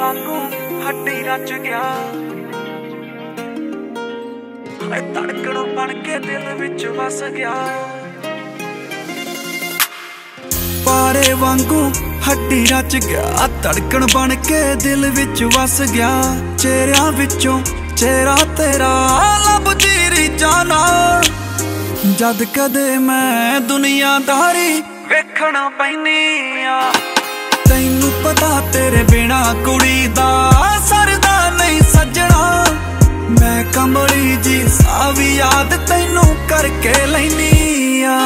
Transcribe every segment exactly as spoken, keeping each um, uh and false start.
ਵਾਂਗੂ ਹੱਡੀ ਰਚ ਗਿਆ, ਹਾਏ ਧੜਕਣ ਬਣ ਕੇ ਦਿਲ ਵਿੱਚ ਵਸ ਗਿਆ। ਪਾਰੇ ਵਾਂਗੂ ਹੱਡੀ ਰਚ ਗਿਆ, ਧੜਕਣ ਬਣ ਕੇ ਦਿਲ ਵਿੱਚ ਵਸ ਗਿਆ। ਚਿਹਰਿਆਂ ਵਿੱਚੋਂ ਚਿਹਰਾ ਤੇਰਾ ਲੱਭਦੀ ਰੀਝਾਂ ਨਾਲ, ਜਦ ਕਦੇ ਮੈਂ ਦੁਨੀਆਦਾਰੀ ਵੇਖਣ ਪੈਂਦੀ ਆ। ਤੈਨੂੰ ਪਤਾ ਤੇਰੇ ਬਿਨਾ ਕੁੜੀ ਦਾ ਸਰਦਾ ਨਹੀਂ ਸੱਜਣਾ, ਮੈਂ ਕਮਲੀ ਜੀ ਸਾਵੀ ਯਾਦ ਤੈਨੂੰ ਕਰਕੇ ਲੈਨੀ ਆ।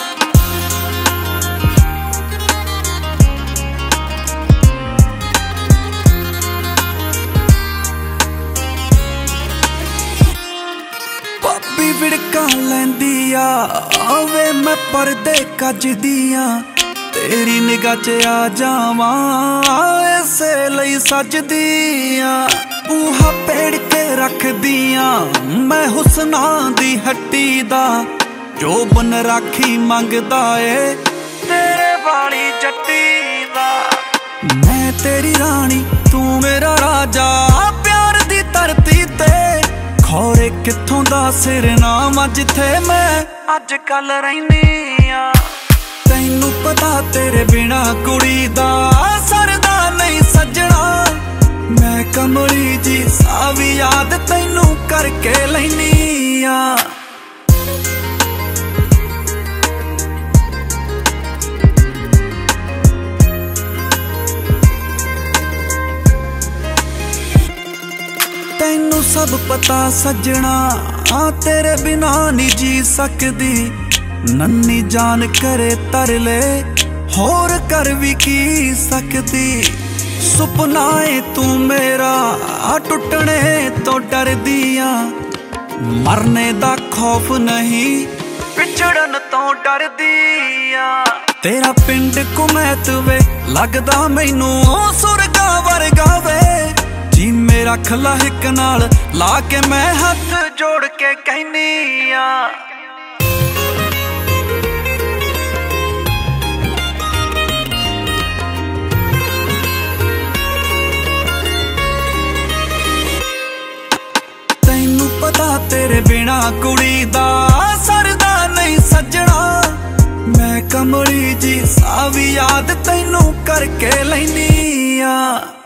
ਪਾਪੀ ਵਿੜਕਾ ਲੈਂਦੀ ਆ, ਆਵੇ ਮੈਂ ਪਰਦੇ ਕੱਜਦੀ ਆ। ਤੇਰੀ ਨਿਗਾਹ 'ਚ ਆ ਜਾਵਾਂ ਇਸੇ ਲਈ ਸੱਜਦੀ ਆ। ਬੂਹਾ ਪੇੜ ਕੇ ਰੱਖਦੀ ਆ ਮੈਂ ਹੁਸਨਾਂ ਦੀ ਹੱਟੀ ਦਾ, ਜੋ ਬਨ ਰਾਖੀ ਮੰਗਦਾ ਏ ਤੇਰੇ ਵਾਲੀ ਜੱਟੀ ਦਾ। ਮੈਂ ਤੇਰੀ ਰਾਣੀ ਤੂੰ ਮੇਰਾ ਰਾਜਾ, ਪਿਆਰ ਦੀ ਧਰਤੀ ਤੇ ਖੋਰੇ ਕਿੱਥੋਂ ਦਾ ਸਿਰਨਾਮਾ ਜਿੱਥੇ ਮੈਂ ਅੱਜ ਕੱਲ ਰਹਿਨੀ ਆ। ਤੈਨੂੰ ਪਤਾ ਤੇਰੇ ਬਿਨਾ ਕੁੜੀ ਦਾ ਸਰਦਾ ਨਹੀਂ ਸੱਜਣਾ, ਮੈਂ ਕਮਲੀ ਜੀ ਸਾਵੀ ਯਾਦ ਤੈਨੂੰ ਕਰਕੇ ਲੈਨੀ ਆ। ਤੈਨੂੰ ਸਭ ਪਤਾ ਸੱਜਣਾ, ਆ ਤੇਰੇ ਬਿਨਾ ਨਹੀਂ ਜੀ ਸਕਦੀ। ਨੰਨੀ ਜਾਨ ਕਰੇ ਤਰਲੇ ਹੋਰ ਕਰ ਵੀ ਕੀ ਸਕਦੀ। ਸੁਪਨਾ ਏ ਤੂੰ ਮੇਰਾ ਆ ਟੁੱਟਣੇ ਤੋਂ ਡਰਦੀ ਆ, ਮਰਨੇ ਦਾ ਖੌਫ ਨਹੀਂ ਵਿਛੜਨ ਤੋਂ ਡਰਦੀ ਆ। ਤੇਰਾ ਪਿੰਡ ਕੁਮੈਤ ਵੇ ਲੱਗਦਾ ਮੈਨੂੰ ਸੁਰਗਾ ਵਰਗਾ ਵੇ, ਜੀ ਮੇਰਾ ਖਲਾ ਹਿੱਕ ਨਾਲ ਲਾ ਕੇ ਮੈਂ ਹੱਥ ਜੋੜ ਕੇ ਕਹਿਨੀ ਆ। ਤੈਨੂੰ ਪਤਾ ਤੇਰੇ ਬਿਨਾ ਕੁੜੀ ਦਾ ਸਰਦਾ ਨਹੀਂ ਸੱਜਣਾ, ਮੈਂ ਕਮਲੀ ਜੀ ਸਾਵੀ ਯਾਦ ਤੈਨੂੰ ਕਰਕੇ ਲੈਨੀ ਆ।